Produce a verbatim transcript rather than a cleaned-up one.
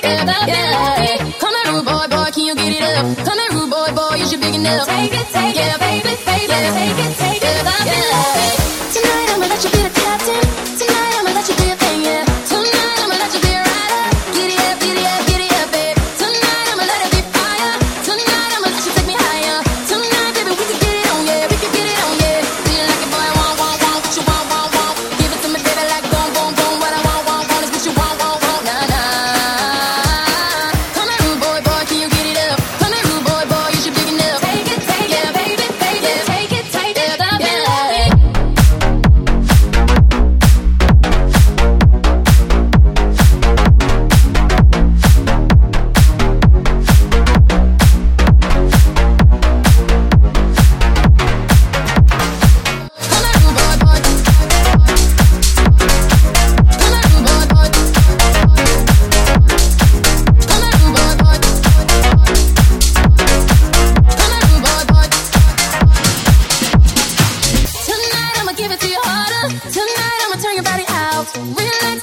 Yeah, yeah. Come here, rude boy, boy, can you get it up? Come here, rude boy, boy, is you big enough? Take it, take it, baby, baby, take it, take it, yeah. Tonight I'ma let you be the captain. Tonight I'ma let you be a thing, yeah. Tonight I'ma let you be a rider. Giddy up, giddy up, giddy up, babe. Tonight I'ma let it be fire. Tonight I'ma let you take me higher. Tonight, baby, we can get it on, yeah. We can get it on, yeah. Do you like it, boy? Want, want, want. What you want, want, want. Give it to me, baby, like boom, boom, boom. What I want, want, want is what you want, want, want. Nah, nah. Come here, rude boy, boy, can you get it up? Come here, rude boy, boy, is you big enough? Take it, take it, baby, baby, take it, take it, yeah. Tonight I'ma give it to you harder. Tonight I'ma turn your body out. Relax.